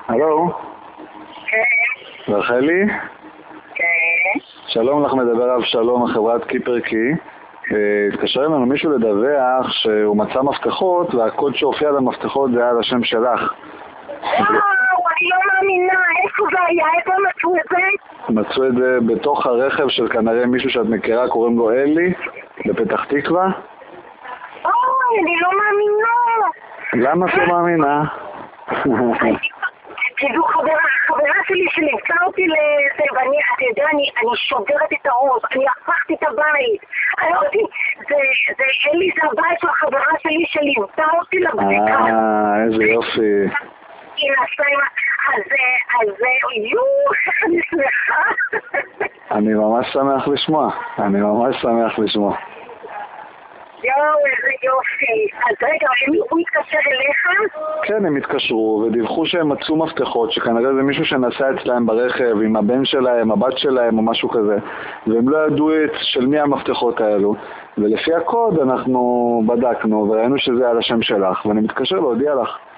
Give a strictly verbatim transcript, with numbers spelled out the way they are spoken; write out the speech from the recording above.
הלו? כן. רחלי? כן. שלום לך, מדבר אבשלום מחברת קיפרקי. התקשר אלינו מישהו לדווח שהוא מצא מפתחות והקוד שהופיע על המפתחות זה היה על השם שלך. וואו, אני לא מאמינה, איפה זה היה? איפה מצאו את זה? מצאו את זה בתוך הרכב של כנראה מישהו שאת מכירה, קוראים לו אלי, בפתח תקווה. אוי, אני לא מאמינה. למה את לא מאמינה? כאילו חברה, חברה שלי שנמצא אותי לזה, ואני, אתה יודע, אני, אני שוברת את הראש, אני הפכתי את הבית. אני לא יודעת, זה, זה, אלי זה הבית של החברה שלי שליוותה אותי לבדיקה. אה, איזה יופי. היא נסעה עם הזה, הזה, יואו, איך אני שמחה. אני ממש שמח לשמוע, אני ממש שמח לשמוע. יואו, איזה יופי. אז רגע, הוא התקשר אליך? כן, הם התקשרו ודיווחו שהם מצאו מפתחות, שכנראה זה מישהו שנסע אצלהם ברכב עם הבן שלהם, הבת שלהם או משהו כזה, והם לא ידעו של מי המפתחות האלו, ולפי הקוד אנחנו בדקנו וראינו שזה על השם שלך, ואני מתקשר להודיע לך.